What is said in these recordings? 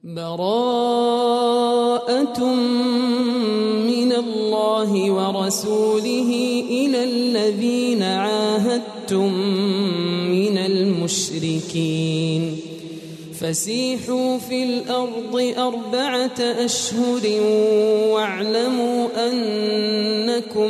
براءة من الله ورسوله إلى الذين عاهدتم من المشركين فسيحوا في الأرض 4 أشهر واعلموا أنكم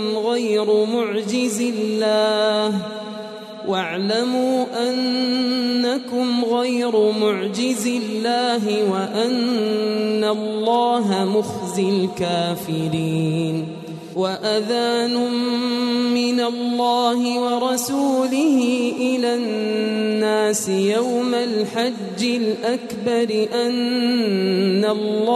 غير معجز الله وأن الله مخزي الكافرين وأذان من الله ورسوله إلى الناس يوم الحج الأكبر أن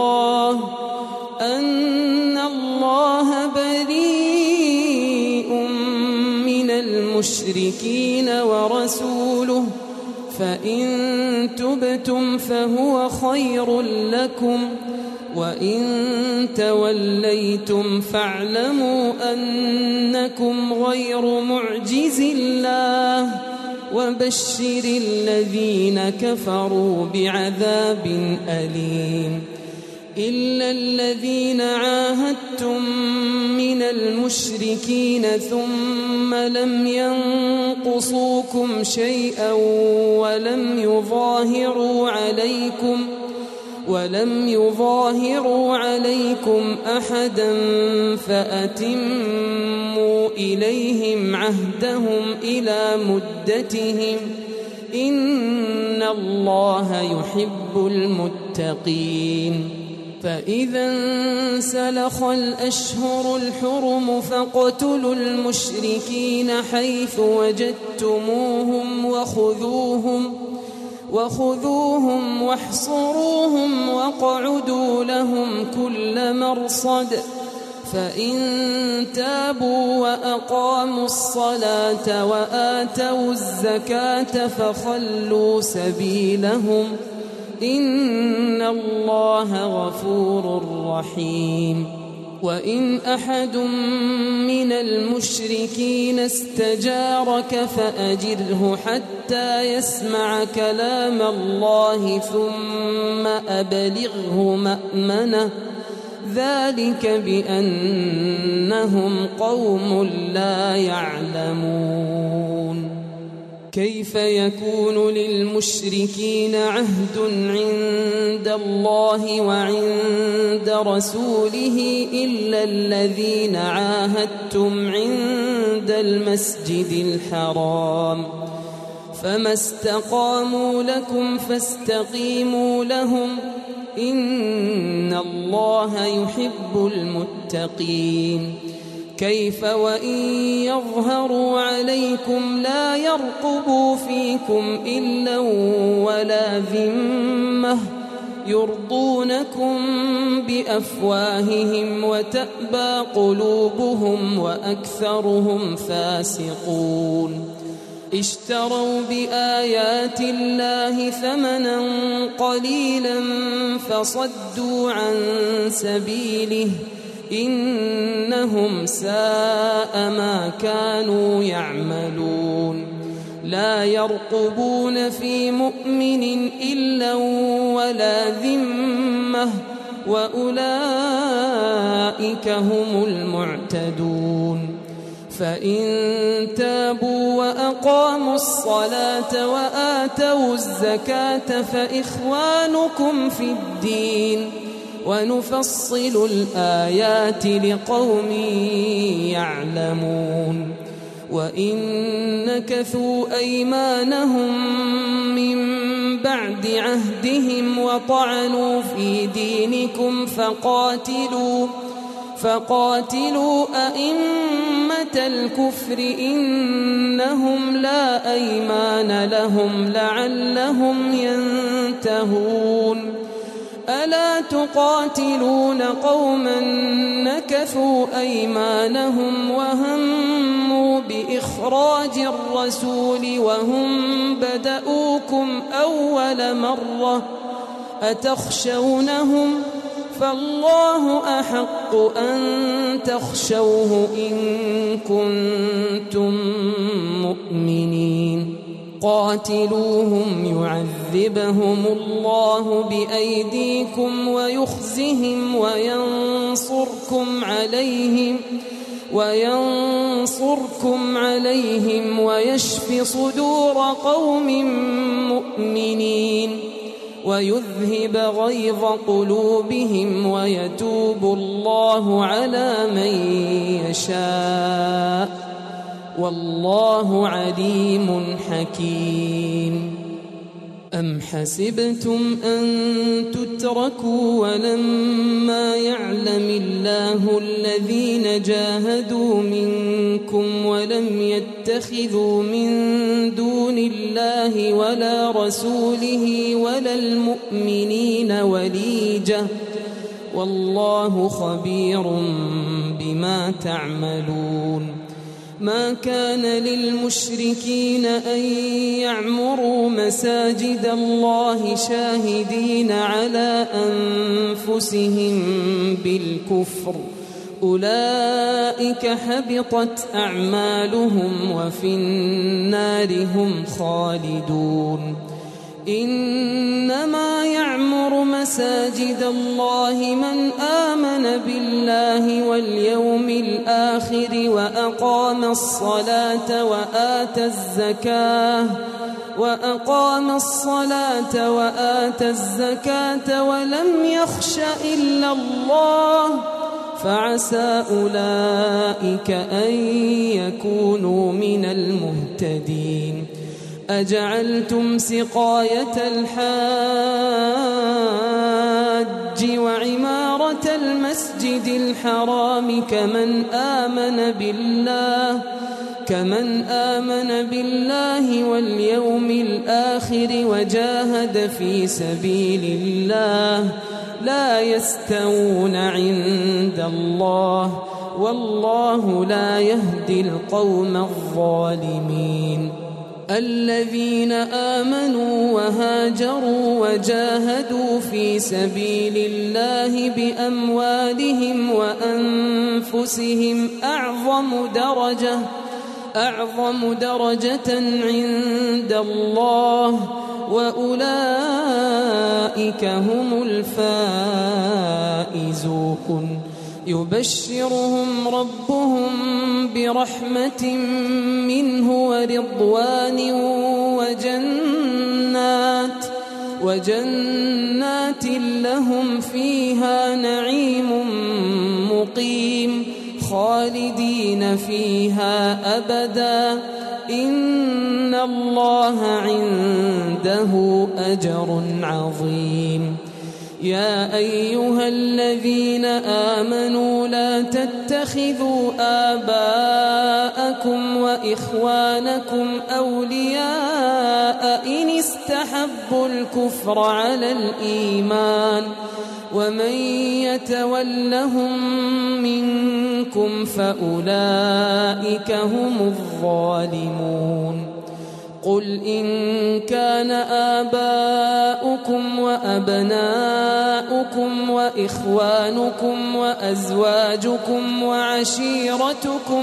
الله بريء من المشركين ورسوله فإن تبتم فهو خير لكم وإن توليتم فاعلموا أنكم غير معجز الله وبشر الذين كفروا بعذاب أليم إلا الذين عاهدتم من المشركين ثم لم ينقصوكم شيئا ولم يظاهروا عليكم أحدا فأتموا إليهم عهدهم إلى مدتهم إن الله يحب المتقين فإذا انسلخ الأشهر الحرم فاقتلوا المشركين حيث وجدتموهم وخذوهم واحصروهم واقعدوا لهم كل مرصد فإن تابوا وأقاموا الصلاة وآتوا الزكاة فخلوا سبيلهم إن الله غفور رحيم وإن أحد من المشركين استجارك فأجره حتى يسمع كلام الله ثم أبلغه مأمنه ذلك بأنهم قوم لا يعلمون كيف يكون للمشركين عهد عند الله وعند رسوله إلا الذين عاهدتم عند المسجد الحرام فما استقاموا لكم فاستقيموا لهم إن الله يحب المتقين كيف وإن يظهروا عليكم لا يرقبوا فيكم إلا ولا ذمة يرضونكم بأفواههم وتأبى قلوبهم وأكثرهم فاسقون اشتروا بآيات الله ثمنا قليلا فصدوا عن سبيله إنهم ساء ما كانوا يعملون لا يرقبون في مؤمن إلا ولا ذمة وأولئك هم المعتدون فإن تابوا وأقاموا الصلاة وآتوا الزكاة فإخوانكم في الدين ونفصل الآيات لقوم يعلمون وإن نكثوا أيمانهم من بعد عهدهم وطعنوا في دينكم فقاتلوا أئمة الكفر إنهم لا أيمان لهم لعلهم ينتهون ألا تقاتلون قوما نكثوا أيمانهم وهموا بإخراج الرسول وهم بدؤوكم أول مرة أتخشونهم فالله أحق أن تخشوه إن كنتم مؤمنين قاتلوهم يعذبهم الله بأيديكم ويخزهم وينصركم عليهم ويشف صدور قوم مؤمنين ويذهب غيظ قلوبهم ويتوب الله على من يشاء والله عليم حكيم. أم حسبتم أن تتركوا ولما يعلم الله الذين جاهدوا منكم ولم يتخذوا من دون الله ولا رسوله ولا المؤمنين وليجة والله خبير بما تعملون. ما كان للمشركين أن يعمروا مساجد الله شاهدين على أنفسهم بالكفر أولئك حبطت أعمالهم وفي النار هم خالدون. إنما يعمر مساجد الله من آمن بالله واليوم الآخر وأقام الصلاة وآتى الزكاة ولم يخش إلا الله فعسى أولئك أن يكونوا من المهتدين. أجعلتم سقاية الحاج وعمارة المسجد الحرام كمن آمن بالله واليوم الآخر وجاهد في سبيل الله لا يستوون عند الله والله لا يهدي القوم الظالمين. الذين آمنوا وهاجروا وجاهدوا في سبيل الله بأموالهم وأنفسهم أعظم درجة عند الله وأولئك هم الفائزون. يبشرهم ربهم برحمة منه ورضوان وجنات لهم فيها نعيم مقيم خالدين فيها أبدا إن الله عنده أجر عظيم. يا أيها الذين آمنوا لا تتخذوا آباءكم وإخوانكم أولياء إن استحبوا الكفر على الإيمان ومن يتولهم منكم فأولئك هم الظالمون. قل إن كان آباؤكم وأبناؤكم وإخوانكم وأزواجكم وعشيرتكم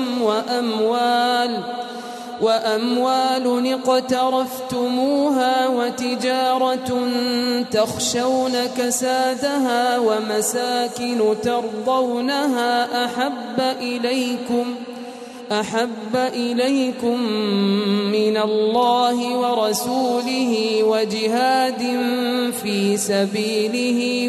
وأموال اقترفتموها وتجارة تخشون كسادها ومساكن ترضونها أحب إليكم من الله ورسوله وجهاد في سبيله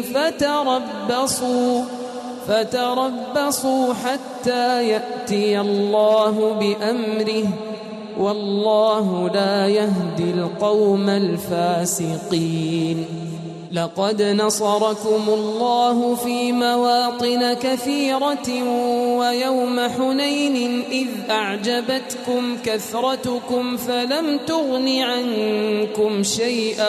فتربصوا حتى يأتي الله بأمره والله لا يهدي القوم الفاسقين. لقد نصركم الله في مواطن كثيرة ويوم حنين إذ أعجبتكم كثرتكم فلم تغن عنكم شيئا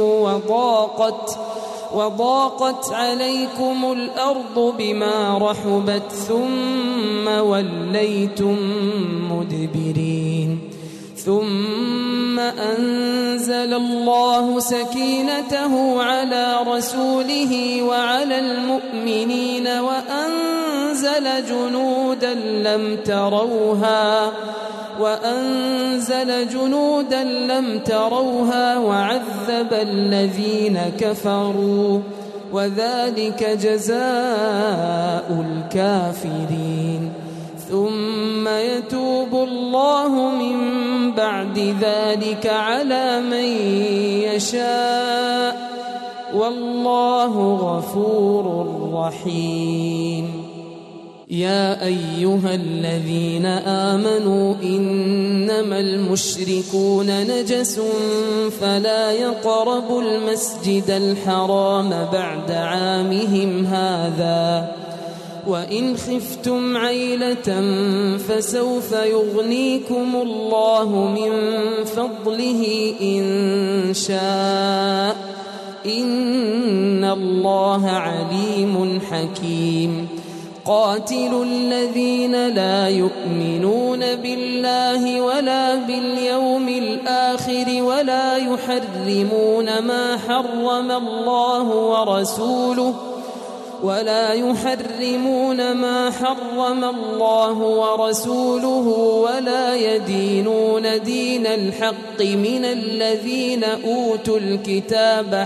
وضاقت عليكم الأرض بما رحبت ثم وليتم مدبرين. ثم أنزل الله سكينته على رسوله وعلى المؤمنين وأنزل جنودا لم تروها وأنزل جنودا لم تروها وعذب الذين كفروا وذلك جزاء الكافرين ثم يتوب الله من بعد ذلك على من يشاء والله غفور رحيم يا أيها الذين آمنوا إنما المشركون نجس فلا يقربوا المسجد الحرام بعد عامهم هذا وإن خفتم عيلة فسوف يغنيكم الله من فضله إن شاء إن الله عليم حكيم قاتلوا الذين لا يؤمنون بالله ولا باليوم الآخر ولا يحرمون ما حرم الله ورسوله ولا يدينون دين الحق من الذين أوتوا الكتاب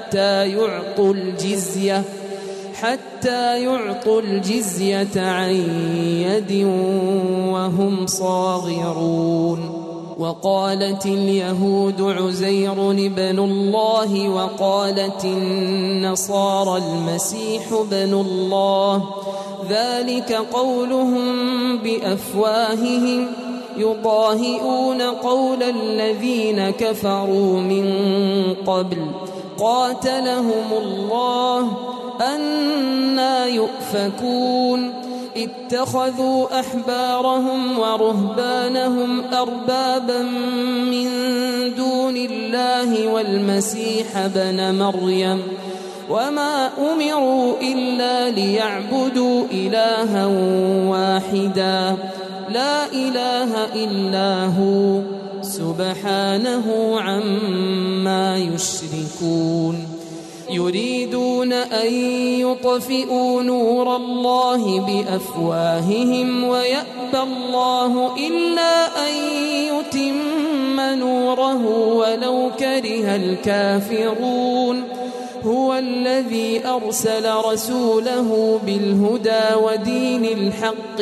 حتى يعطوا الجزية عن يد وهم صاغرون وقالت اليهود عزير ابن الله وقالت النصارى المسيح ابن الله ذلك قولهم بأفواههم يضاهئون قول الذين كفروا من قبل قاتلهم الله أنى يؤفكون اتخذوا أحبارهم ورهبانهم أربابا من دون الله والمسيح ابن مريم وما أمروا إلا ليعبدوا إلها واحدا لا إله إلا هو سبحانه عما يشركون يريدون أن يطفئوا نور الله بأفواههم ويأبى الله إلا أن يتم نوره ولو كره الكافرون هو الذي أرسل رسوله بالهدى ودين الحق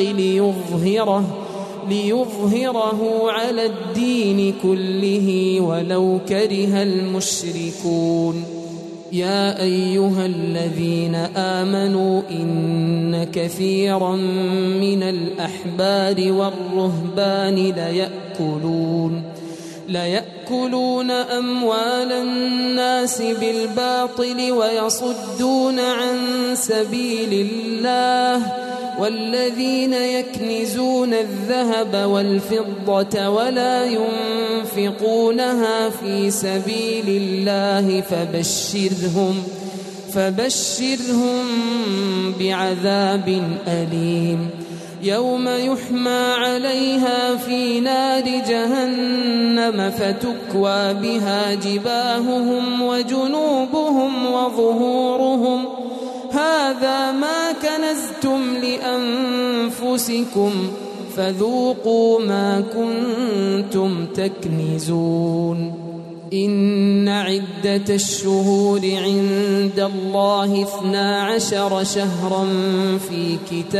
ليظهره على الدين كله ولو كره المشركون يا أيها الذين آمنوا إن كثيرا من الأحبار والرهبان ليأكلون أموال الناس بالباطل ويصدون عن سبيل الله والذين يكنزون الذهب والفضة ولا ينفقونها في سبيل الله فبشرهم بعذاب أليم يوم يحمى عليها في نار جهنم فتكوى بها جباههم وجنوبهم وظهورهم هذا ما كنزتم لأنفسكم فذوقوا ما كنتم تكنزون إن عدة الشهور عند الله 12 شهرا في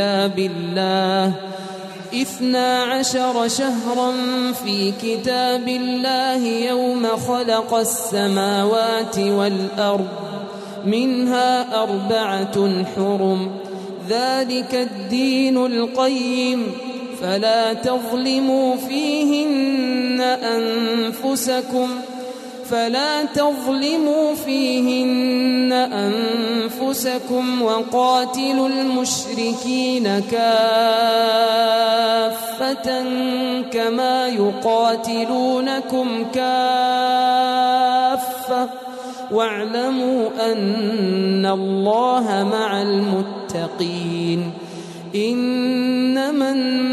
كتاب الله يوم خلق السماوات والأرض منها 4 حرم ذلك الدين القيم فلا تظلموا فيهن أنفسكم وقاتلوا المشركين كافة كما يقاتلونكم كافة واعلموا أن الله مع المتقين إنما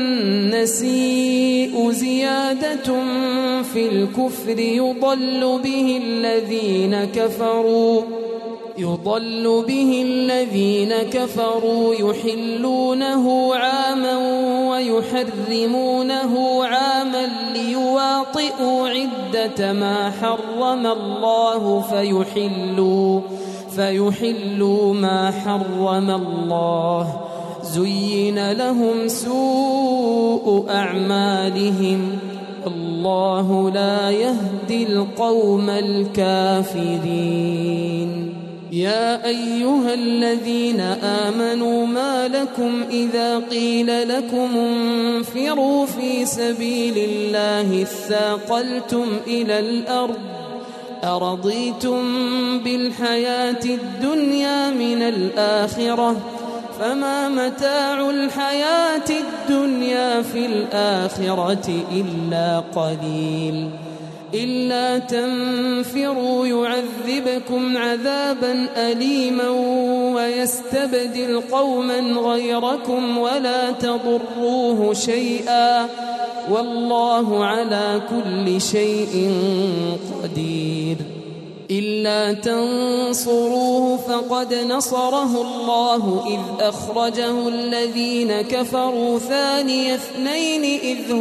النسيء زيادة في الكفر يضل به الذين كفروا يضل به الذين كفروا يحلونه عاما ويحرمونه عاما ليواطئوا عدة ما حرم الله فيحلوا ما حرم الله. زين لهم سوء أعمالهم الله لا يهدي القوم الكافرين. يا أيها الذين آمنوا ما لكم إذا قيل لكم انفروا في سبيل الله اثاقلتم إلى الأرض أرضيتم بالحياة الدنيا من الآخرة فما متاع الحياة الدنيا في الآخرة إلا قليل. إلا تنفروا يعذبكم عذابا أليما ويستبدل قوما غيركم ولا تضروه شيئا والله على كل شيء قدير. إلا تنصروه فقد نصره الله إذ أخرجه الذين كفروا ثاني اثنين إذ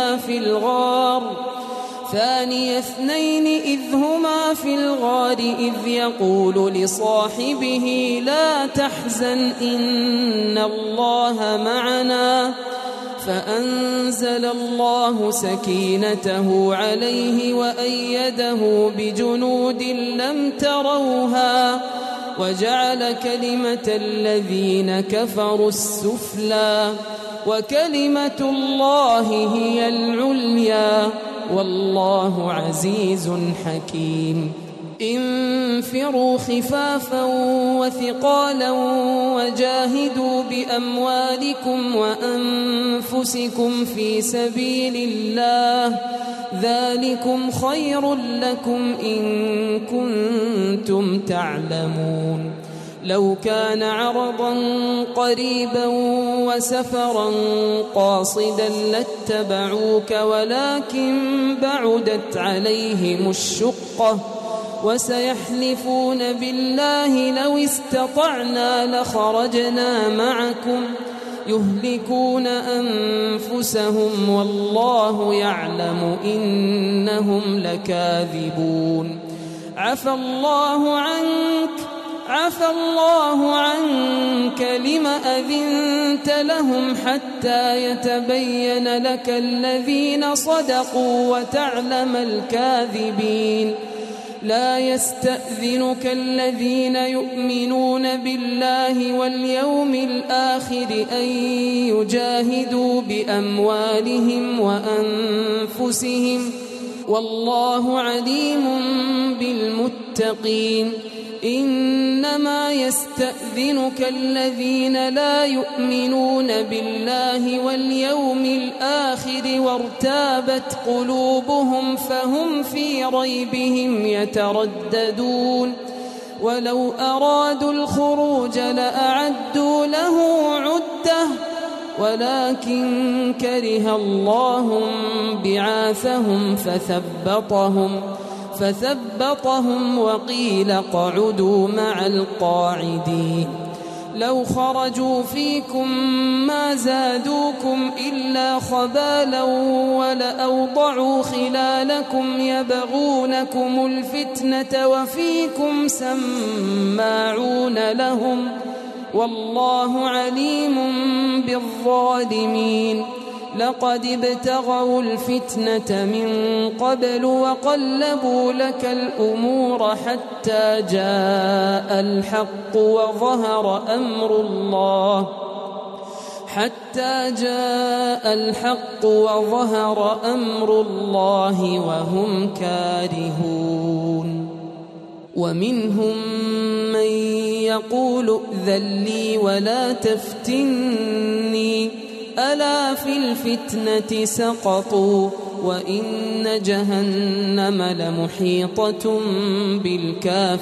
هما في الغار إذ يقول لصاحبه لا تحزن إن الله معنا فأنزل الله سكينته عليه وأيده بجنود لم تروها وجعل كلمة الذين كفروا السفلى وكلمة الله هي العليا والله عزيز حكيم. انفروا خفافا وثقالا وجاهدوا بأموالكم وأنفسكم في سبيل الله ذلكم خير لكم إن كنتم تعلمون. لو كان عرضا قريبا وسفرا قاصدا لاتبعوك ولكن بعدت عليهم الشقة وسيحلفون بالله لو استطعنا لخرجنا معكم يهلكون أنفسهم والله يعلم إنهم لكاذبون. عفى الله عنك لم أذنت لهم حتى يتبين لك الذين صدقوا وتعلم الكاذبين. لا يستأذنك الذين يؤمنون بالله واليوم الآخر أن يجاهدوا بأموالهم وأنفسهم والله عليم بالمتقين. إنما يستأذنك الذين لا يؤمنون بالله واليوم الآخر وارتابت قلوبهم فهم في ريبهم يترددون. ولو أرادوا الخروج لأعدوا له عدة ولكن كره الله بعاثهم فثبطهم وقيل اقعدوا مع القاعدين. لو خرجوا فيكم ما زادوكم إلا خبالا ولأوضعوا خلالكم يبغونكم الفتنة وفيكم سماعون لهم والله عليم بالظالمين. لقد ابتغوا الفتنة من قبل وقلبوا لك الأمور حتى جاء الحق وظهر أمر الله وهم كارهون. ومنهم من يقول ائذن لي ولا تفتني ألا في الفتنة سقطوا وإن جهنم لمحيطة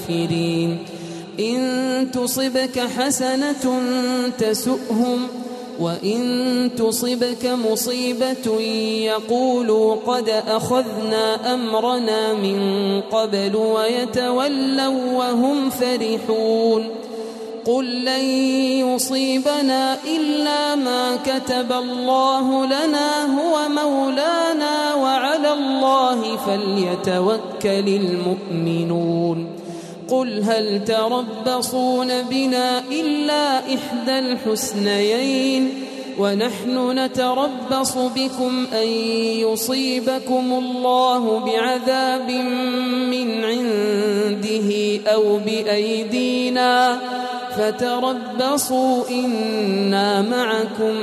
بالكافرين. إن تصبك حسنة تسؤهم وإن تصبك مصيبة يقولوا قد أخذنا أمرنا من قبل ويتولوا وهم فرحون قل لن يصيبنا إلا ما كتب الله لنا هو مولانا وعلى الله فليتوكل المؤمنون قل هل تربصون بنا إلا إحدى الحسنيين ونحن نتربص بكم أن يصيبكم الله بعذاب من عنده أو بأيدينا فتربصوا إنا معكم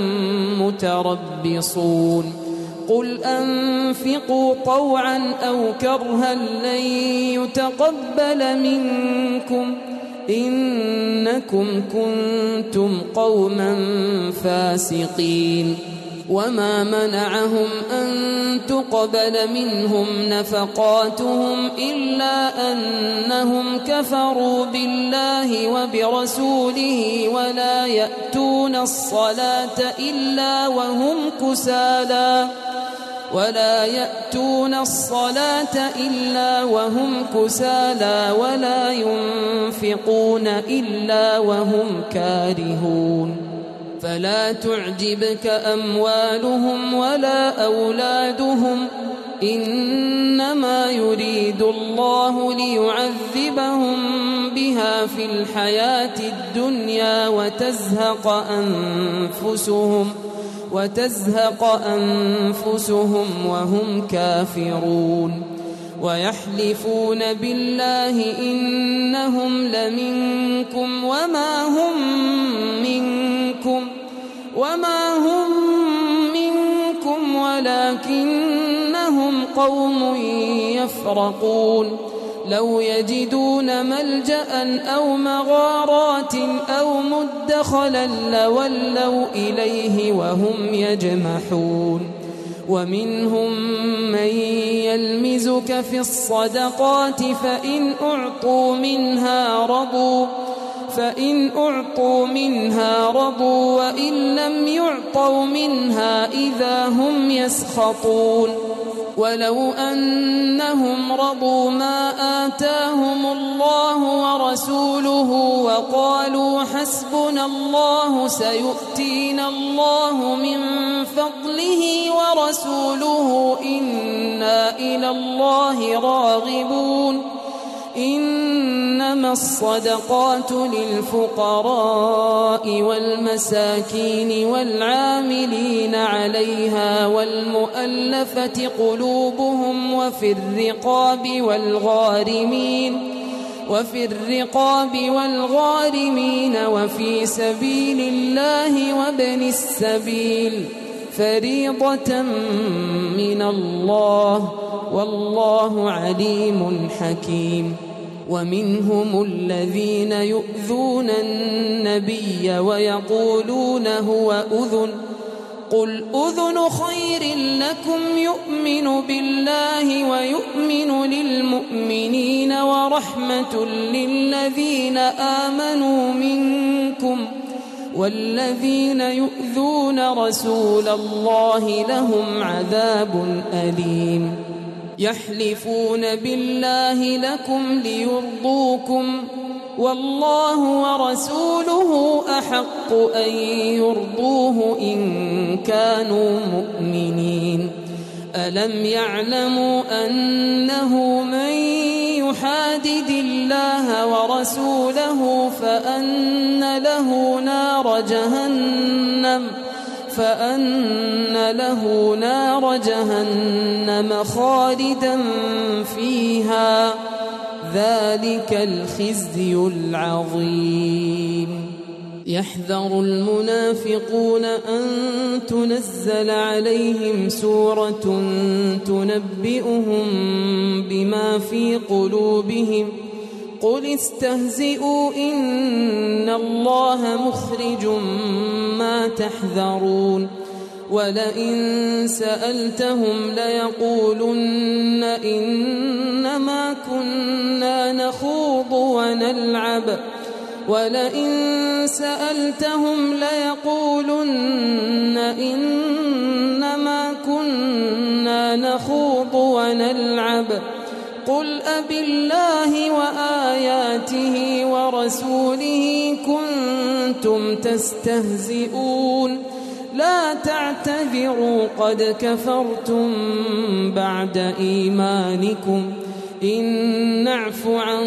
متربصون قل أنفقوا طوعا أو كرها لن يتقبل منكم إنكم كنتم قوما فاسقين وما منعهم أن تقبل منهم نفقاتهم إلا أنهم كفروا بالله وبرسوله ولا يأتون الصلاة إلا وهم كسالى ولا ينفقون إلا وهم كارهون فلا تعجبك أموالهم ولا أولادهم إنما يريد الله ليعذبهم بها في الحياة الدنيا وتزهق أنفسهم وهم كافرون ويحلفون بالله إنهم لمنكم وما هم منكم ولكنهم قوم يفرقون لو يجدون ملجأ أو مغارات أو مدخلا لولوا إليه وهم يجمحون ومنهم من يلمزك في الصدقات فإن أعطوا منها رضوا وإن لم يعطوا منها إذا هم يسخطون ولو أنهم رضوا ما آتاهم الله ورسوله وقالوا حسبنا الله سيؤتينا الله من فضله ورسوله إنا إلى الله راغبون إنما الصدقات للفقراء والمساكين والعاملين عليها والمؤلفة قلوبهم وفي الرقاب والغارمين وفي سبيل الله وابن السبيل فريضة من الله والله عليم حكيم ومنهم الذين يؤذون النبي ويقولون هو أذن قل أذن خير لكم يؤمن بالله ويؤمن للمؤمنين ورحمة للذين آمنوا منكم والذين يؤذون رسول الله لهم عذاب أليم يحلفون بالله لكم ليرضوكم والله ورسوله أحق أن يرضوه إن كانوا مؤمنين ألم يعلموا أنه من يحادد الله ورسوله فأن له نار جهنم خالدا فيها ذلك الخزي العظيم يحذر المنافقون أن تنزل عليهم سورة تنبئهم بما في قلوبهم قل استهزئوا إن الله مخرج ما تحذرون ولئن سألتهم ليقولن إنما كنا نخوض ونلعب ولئن سألتهم ليقولن إنما كنا نخوض ونلعب قل أبالله وآياته ورسوله كنتم تستهزئون لا تعتذروا قد كفرتم بعد إيمانكم إن نعف عن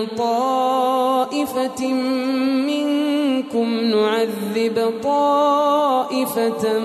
طائفة منكم نعذب طائفة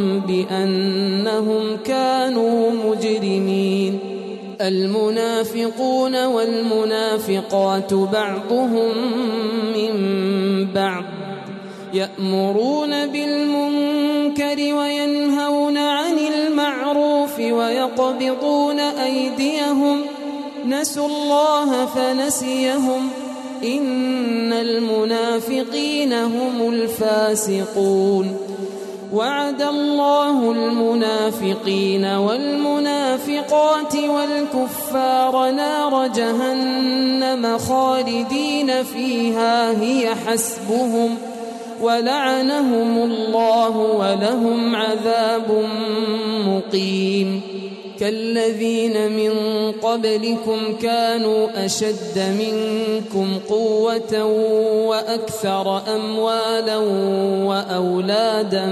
بأنهم كانوا مجرمين المنافقون والمنافقات بعضهم من بعض يأمرون بالمنكر وينهون عن المعروف ويقبضون أيديهم نسوا الله فنسيهم إن المنافقين هم الفاسقون وعد الله المنافقين والمنافقات والكفار نار جهنم خالدين فيها هي حسبهم ولعنهم الله ولهم عذاب مقيم كالذين من قبلكم كانوا أشد منكم قوة وأكثر أموالا وأولادا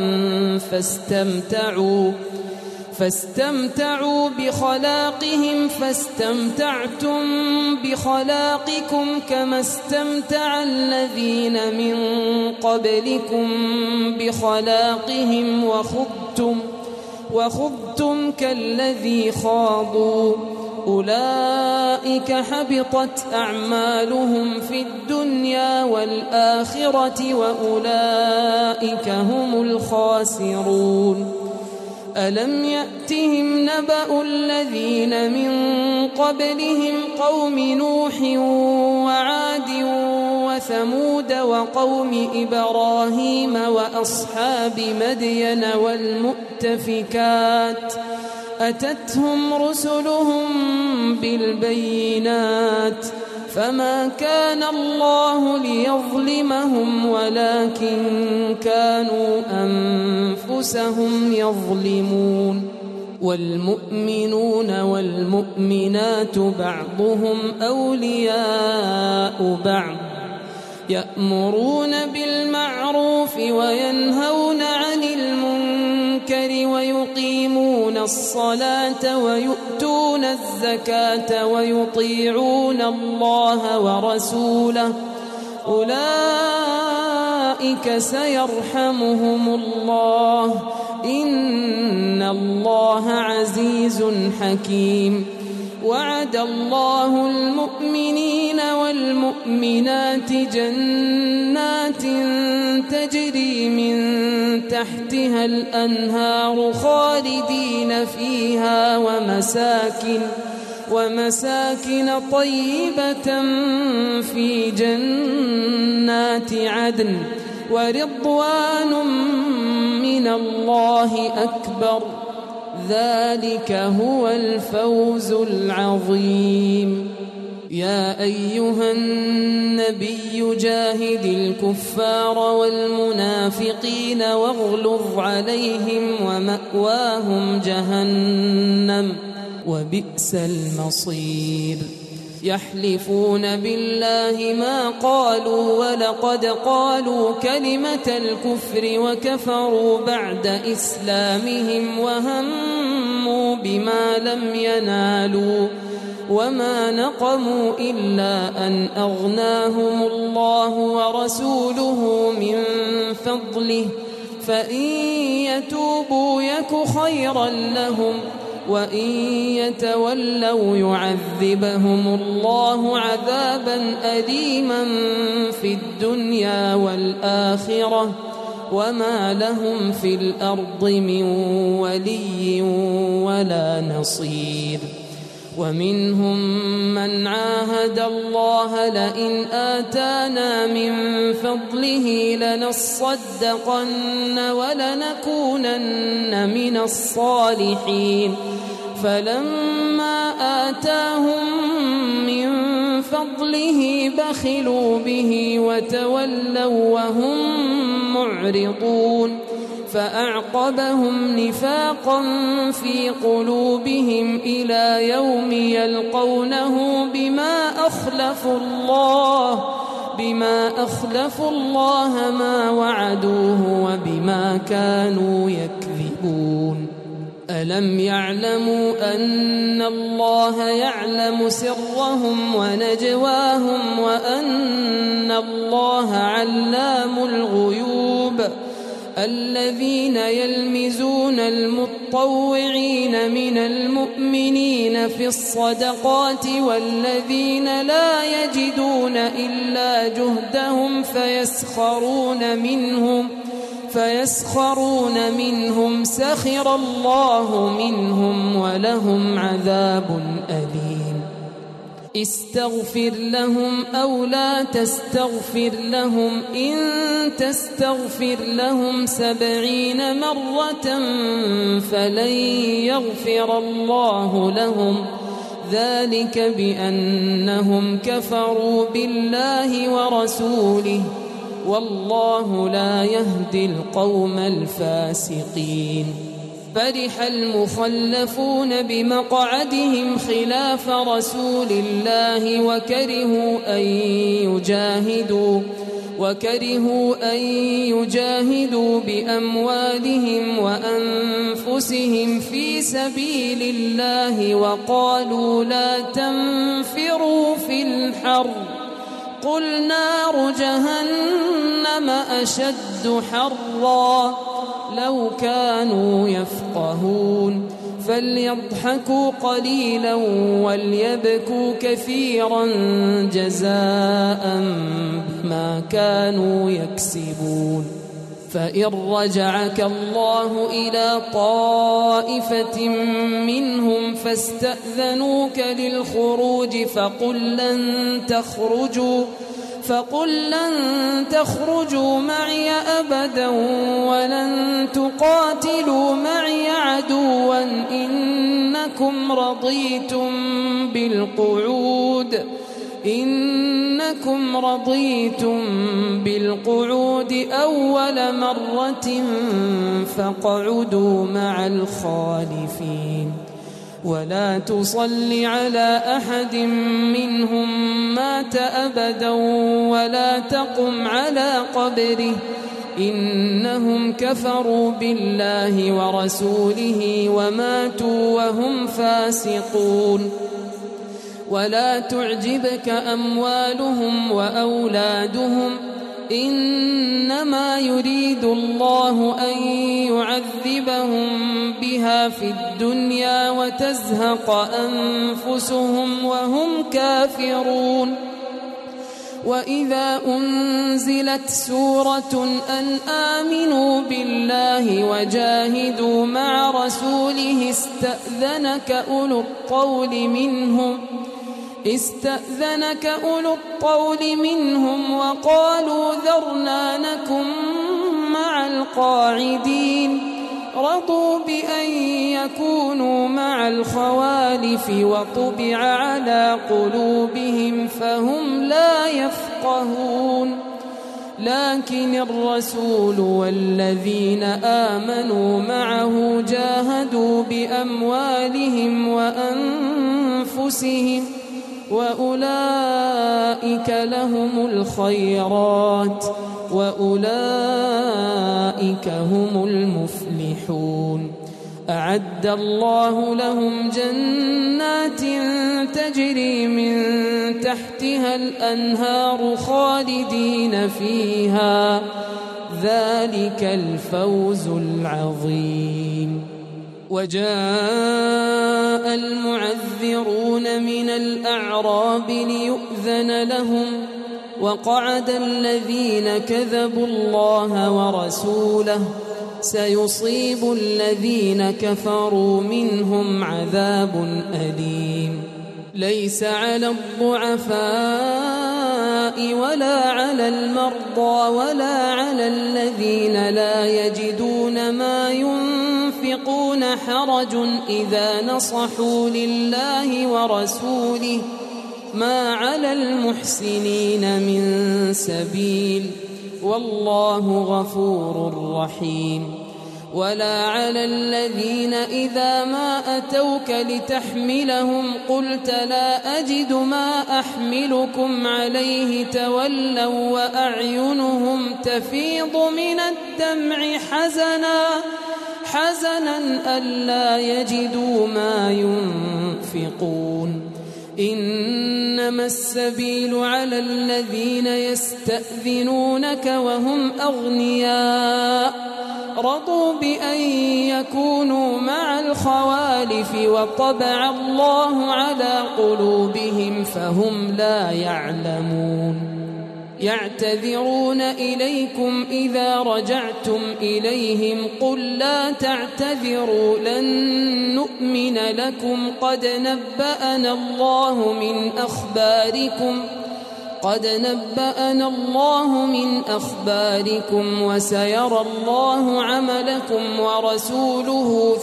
فاستمتعوا بخلاقهم فاستمتعتم بخلاقكم كما استمتع الذين من قبلكم بخلاقهم وخضتم كالذي خاضوا أولئك حبطت أعمالهم في الدنيا والآخرة وأولئك هم الخاسرون ألم يأتهم نبأ الذين من قبلهم قوم نوح وعاد وثمود وقوم إبراهيم وأصحاب مدين والمؤتفكات أتتهم رسلهم بالبينات فما كان الله ليظلمهم ولكن كانوا أنفسهم يظلمون والمؤمنون والمؤمنات بعضهم أولياء بعض يأمرون بالمعروف وينهون عن المنكر ويقيمون الصلاة ويؤتون الزكاة ويطيعون الله ورسوله أولئك سيرحمهم الله إن الله عزيز حكيم وعد الله المؤمنين والمؤمنات جنات تجري من تحتها الأنهار خالدين فيها ومساكن طيبة في جنات عدن ورضوان من الله أكبر ذلك هو الفوز العظيم يا أيها النبي جاهد الكفار والمنافقين واغلظ عليهم ومأواهم جهنم وبئس المصير يحلفون بالله ما قالوا ولقد قالوا كلمة الكفر وكفروا بعد إسلامهم وهموا بما لم ينالوا وما نقموا إلا أن أغناهم الله ورسوله من فضله فإن يتوبوا يك خيرا لهم وإن يتولوا يعذبهم الله عذابا أليما في الدنيا والآخرة وما لهم في الأرض من ولي ولا نصير ومنهم من عاهد الله لئن آتانا من فضله لنصدقن ولنكونن من الصالحين فلما آتاهم من فضله بخلوا به وتولوا وهم معرضون فأعقبهم نفاقا في قلوبهم إلى يوم يلقونه بما أخلفوا الله ما وعدوه وبما كانوا يكذبون ألم يعلموا أن الله يعلم سرهم ونجواهم وأن الله علام الغيوب الذين يلمزون المطوعين من المؤمنين في الصدقات والذين لا يجدون إلا جهدهم فيسخرون منهم سخر الله منهم ولهم عذاب أليم استغفر لهم أو لا تستغفر لهم إن تستغفر لهم 70 مرة فلن يغفر الله لهم ذلك بأنهم كفروا بالله ورسوله والله لا يهدي القوم الفاسقين فرح المخلفون بمقعدهم خلاف رسول الله وكرهوا أن يجاهدوا بأموالهم وأنفسهم في سبيل الله وقالوا لا تنفروا في الحر قل نار جهنم أشد حرا لو كانوا يفقهون فليضحكوا قليلا وليبكوا كثيرا جزاء بما كانوا يكسبون فإن رجعك الله إلى طائفة منهم فاستأذنوك للخروج فقل لن تخرجوا معي أبدا ولن تقاتلوا معي عدوا إنكم رضيتم بالقعود أول مرة فاقعدوا مع الخالفين ولا تصل على أحد منهم مات أبدا ولا تقم على قبره إنهم كفروا بالله ورسوله وماتوا وهم فاسقون ولا تعجبك أموالهم وأولادهم إنما يريد الله أن يعذبهم بها في الدنيا وتزهق أنفسهم وهم كافرون وإذا أنزلت سورة أن آمنوا بالله وجاهدوا مع رسوله استأذنك أولو الطول منهم وقالوا ذرنا نكن مع القاعدين رضوا بأن يكونوا مع الخوالف وطبع على قلوبهم فهم لا يفقهون لكن الرسول والذين آمنوا معه جاهدوا بأموالهم وأنفسهم وأولئك لهم الخيرات وأولئك هم المفلحون أعد الله لهم جنات تجري من تحتها الأنهار خالدين فيها ذلك الفوز العظيم وجاء المعذرون من الأعراب ليؤذن لهم وقعد الذين كذبوا الله ورسوله سيصيب الذين كفروا منهم عذاب أليم ليس على الضعفاء ولا على المرضى ولا على الذين لا يجدون ما ينفقون حرج إذا نصحوا لله ورسوله ما على المحسنين من سبيل والله غفور رحيم. ولا على الذين إذا ما أتوك لتحملهم قلت لا أجد ما أحملكم عليه تولوا وأعينهم تفيض من الدمع حزنا ألا يجدوا ما ينفقون. إنما السبيل على الذين يستأذنونك وهم أغنياء رضوا بأن يكونوا مع الخوالف وطبع الله على قلوبهم فهم لا يعلمون. يعتذرون إليكم إذا رجعتم إليهم قل لا تعتذروا لن نؤمن لكم قد نبأنا الله من أخباركم وسيرى الله عملكم ورسوله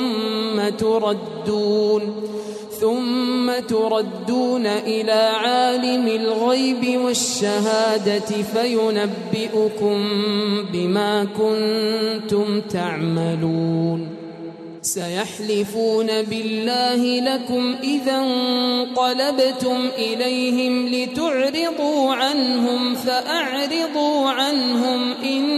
ثم تردون إلى عالم الغيب والشهادة فينبئكم بما كنتم تعملون. سيحلفون بالله لكم إذا انقلبتم إليهم لتعرضوا عنهم فأعرضوا عنهم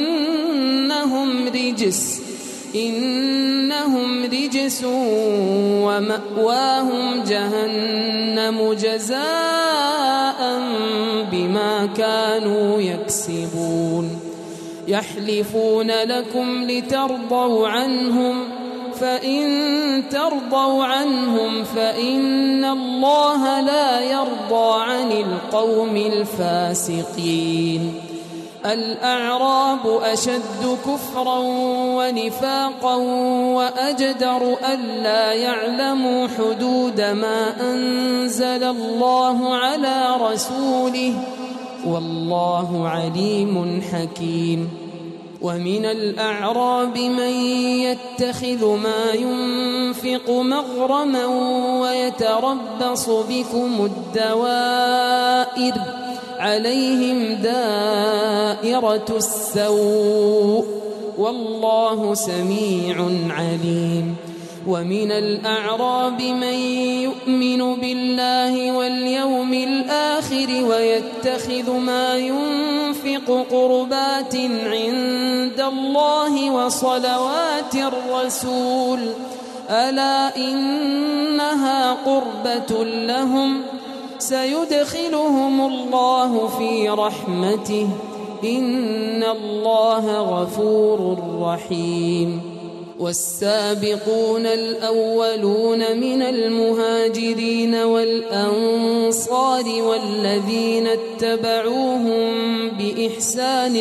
إنهم رجس ومأواهم جهنم جزاء بما كانوا يكسبون. يحلفون لكم لترضوا عنهم فإن ترضوا عنهم فإن الله لا يرضى عن القوم الفاسقين. الأعراب أشد كفرا ونفاقا وأجدر ألا يعلموا حدود ما أنزل الله على رسوله والله عليم حكيم. ومن الأعراب من يتخذ ما ينفق مغرما ويتربص بكم الدوائر عليهم دائرة السوء والله سميع عليم. ومن الأعراب من يؤمن بالله واليوم الآخر ويتخذ ما ينفق قربات عند الله وصلوات الرسول ألا إنها قربة لهم سيدخلهم الله في رحمته إن الله غفور رحيم. والسابقون الأولون من المهاجرين والأنصار والذين اتبعوهم بإحسان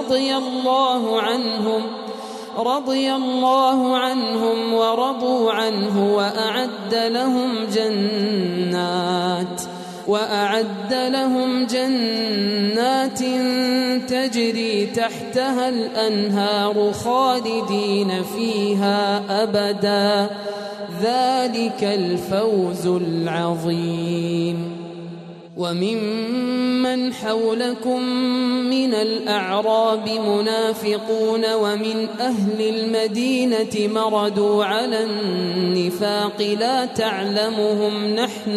رضي الله عنهم ورضوا عنه وأعد لهم جنات تجري تحتها الأنهار خالدين فيها أبدا ذلك الفوز العظيم. وممن حولكم من الأعراب منافقون ومن أهل المدينة مردوا على النفاق لا تعلمهم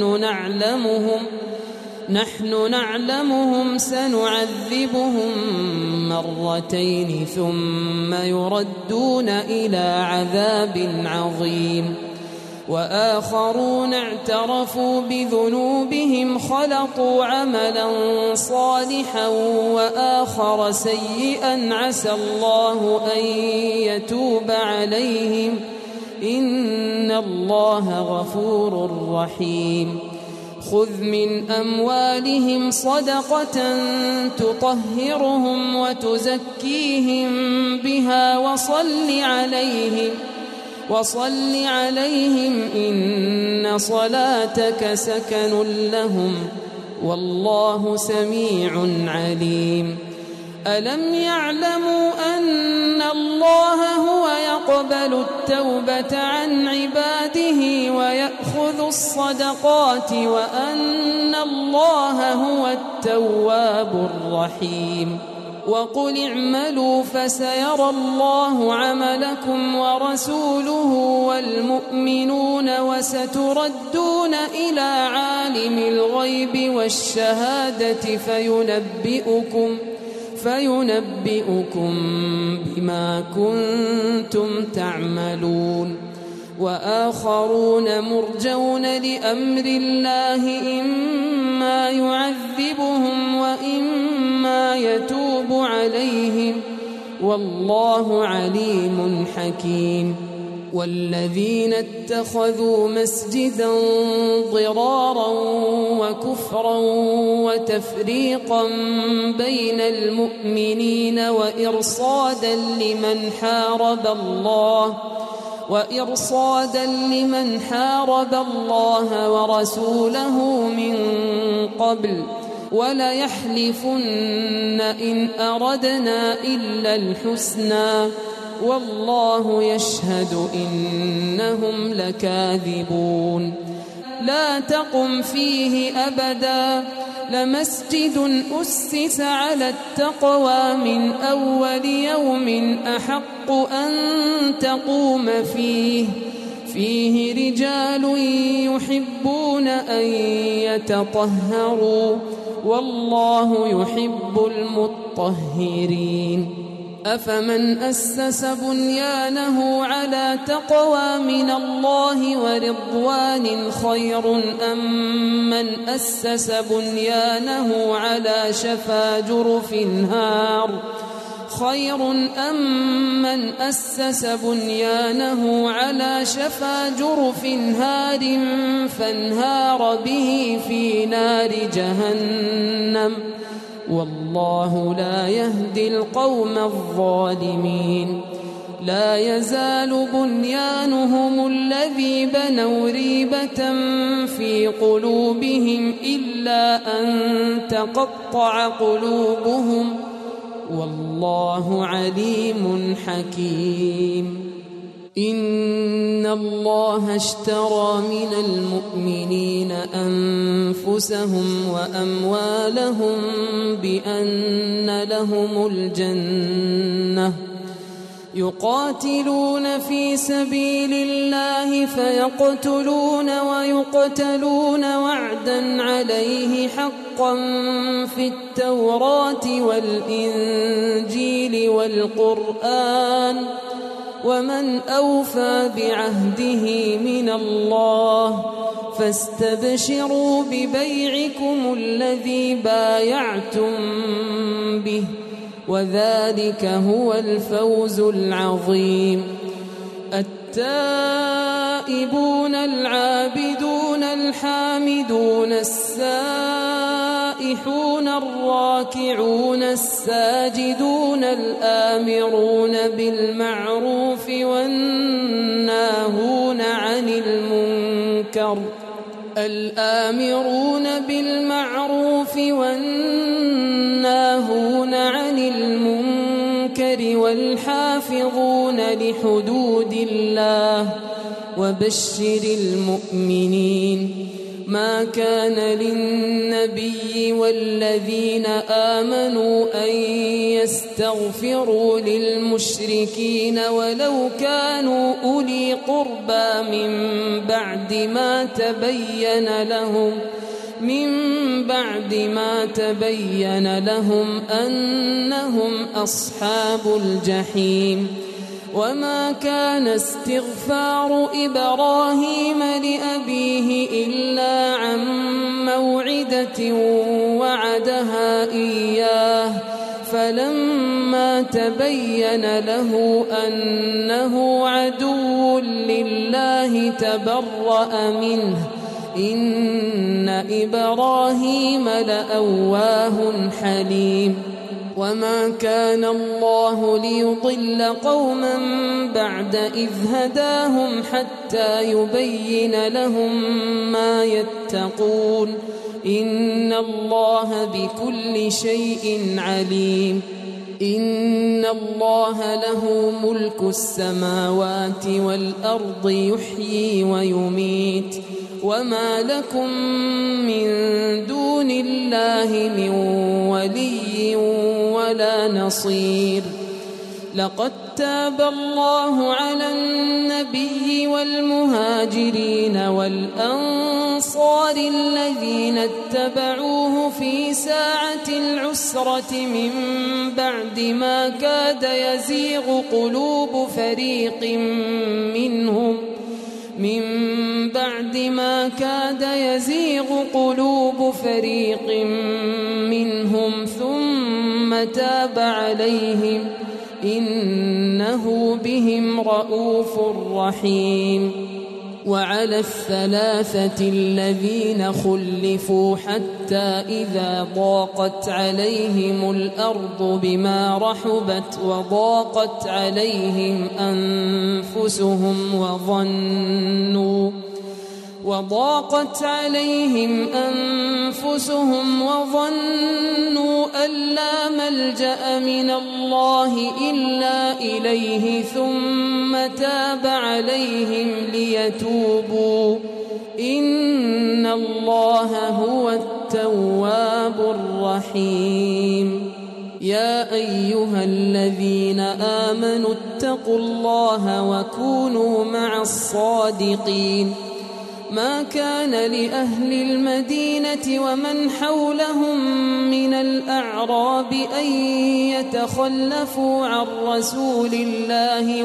نحن نعلمهم سنعذبهم مرتين ثم يردون إلى عذاب عظيم. وآخرون اعترفوا بذنوبهم خلطوا عملا صالحا وآخر سيئا عسى الله أن يتوب عليهم إن الله غفور رحيم. خذ من أموالهم صدقة تطهرهم وتزكيهم بها وصل عليهم إن صلاتك سكن لهم والله سميع عليم. ألم يعلموا أن الله هو يقبل التوبة عن عباده ويأخذ الصدقات وأن الله هو التواب الرحيم وقل اعملوا فسيرى الله عملكم ورسوله والمؤمنون وستردون إلى عالم الغيب والشهادة فينبئكم بما كنتم تعملون وآخرون مرجون لأمر الله إما يعذبهم وإما يتوب عليهم والله عليم حكيم والذين اتخذوا مسجدا ضرارا وكفرا وتفريقا بين المؤمنين وإرصادا لمن حارب الله ورسوله من قبل وليحلفن إن أردنا إلا الحسنى والله يشهد إنهم لكاذبون لا تقم فيه أبدا لمسجد أسس على التقوى من أول يوم أحق أن تقوم فيه رجال يحبون أن يتطهروا والله يحب المطهرين أفمن أسس بنيانه على تقوى من الله ورضوان خير أم من أسس بنيانه على شفا جرف هار فانهار به في نار جهنم والله لا يهدي القوم الظالمين لا يزال بنيانهم الذي بنوا ريبة في قلوبهم إلا أن تقطع قلوبهم والله عليم حكيم إن الله اشترى من المؤمنين أنفسهم وأموالهم بأن لهم الجنة يقاتلون في سبيل الله فيقتلون ويقتلون وعدا عليه حقا في التوراة والإنجيل والقرآن ومن أوفى بعهده من الله فاستبشروا ببيعكم الذي بايعتم به وذلك هو الفوز العظيم التائبون العابدون الحامدون السائحون الراكعون الساجدون الآمرون بالمعروف والناهون عن المنكر والحافظون لحدود الله وبشر المؤمنين ما كان للنبي والذين آمنوا أن يستغفروا للمشركين ولو كانوا أولي قربى من بعد ما تبين لهم أنهم أصحاب الجحيم وما كان استغفار إبراهيم لأبيه إلا عن موعدة وعدها إياه فلما تبين له أنه عدو لله تبرأ منه إن إبراهيم لأواه حليم وما كان الله ليضل قوما بعد إذ هداهم حتى يبين لهم ما يتقون إن الله بكل شيء عليم إن الله له ملك السماوات والأرض يحيي ويميت وما لكم من دون الله من ولي ولا نصير. لقد تاب الله على النبي والمهاجرين والأنصار الذين اتبعوه في ساعة العسرة من بعد ما كاد يزيغ قلوب فريق منهم ثم تاب عليهم إنه بهم رءوف رحيم. وعلى الثلاثة الذين خلفوا حتى إذا ضاقت عليهم الأرض بما رحبت وضاقت عليهم أنفسهم وظنوا أن لا ملجأ من الله إلا إليه ثم تاب عليهم ليتوبوا إن الله هو التواب الرحيم. يا أيها الذين آمنوا اتقوا الله وكونوا مع الصادقين. ما كان لأهل المدينة ومن حولهم من الأعراب أن يتخلفوا عن رسول الله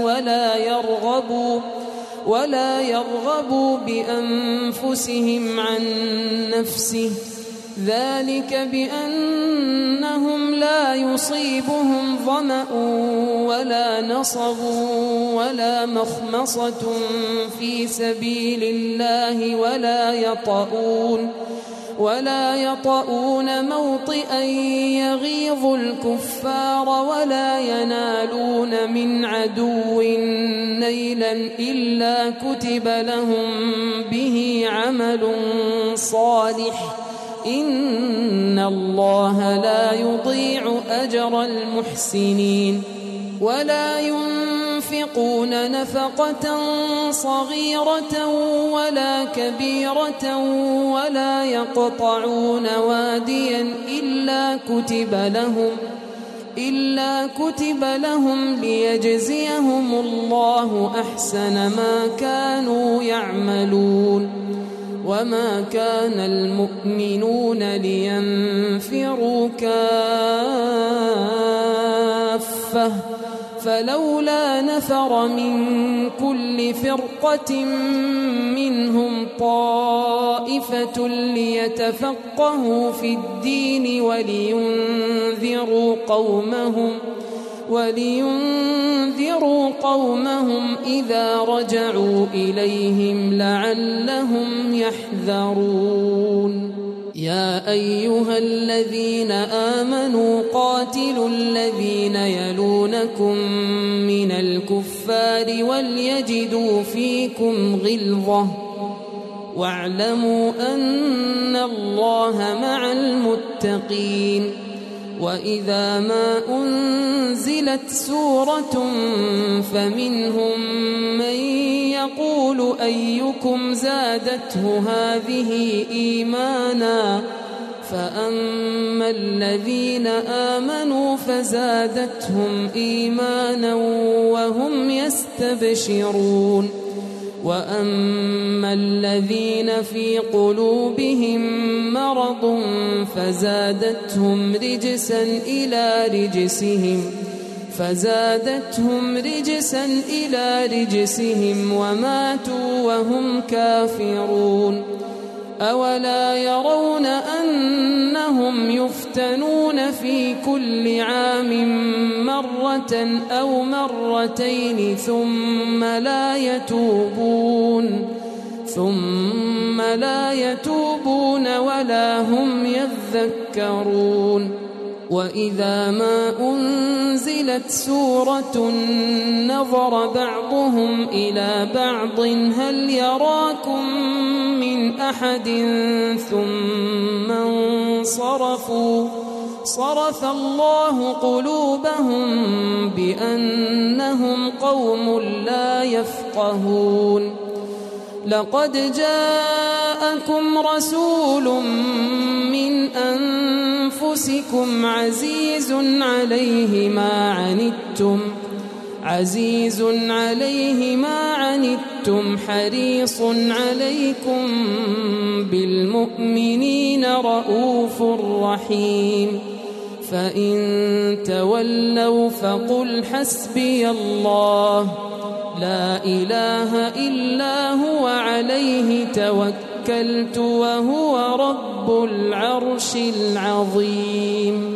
ولا يرغبوا بأنفسهم عن نفسه، ذلك بأنهم لا يصيبهم ظمأ ولا نصب ولا مخمصة في سبيل الله ولا يطؤون موطئا يغيظ الكفار ولا ينالون من عدو نيلا إلا كتب لهم به عمل صالح إن الله لا يضيع أجر المحسنين. ولا ينفقون نفقة صغيرة ولا كبيرة ولا يقطعون واديا إلا كتب لهم ليجزيهم الله أحسن ما كانوا يعملون. وما كان المؤمنون لينفروا كافة فلولا نفر من كل فرقة منهم طائفة ليتفقهوا في الدين ولينذروا قومهم إذا رجعوا إليهم لعلهم يحذرون. يا أيها الذين آمنوا قاتلوا الذين يلونكم من الكفار وليجدوا فيكم غلظة واعلموا أن الله مع المتقين. وإذا ما أنزلت سورة فمنهم من يقول أيكم زادته هذه إيمانا فأما الذين آمنوا فزادتهم إيمانا وهم يستبشرون. وأما الذين في قلوبهم مرض فزادتهم رجسا إلى رجسهم وماتوا وهم كافرون. أولا يرون أنهم يفتنون في كل عام مرة أو مرتين ثم لا يتوبون ولا هم يذكرون. وإذا ما أنزلت سورة نظر بعضهم إلى بعض هل يراكم من أحد ثم صرف الله قلوبهم بأنهم قوم لا يفقهون لقد جاءكم رسول من أنفسكم عزيز عليه ما عنتم حريص عليكم بالمؤمنين رؤوف رحيم فإن تولوا فقل حسبي الله لا إله إلا هو عليه توكلت وهو رب العرش العظيم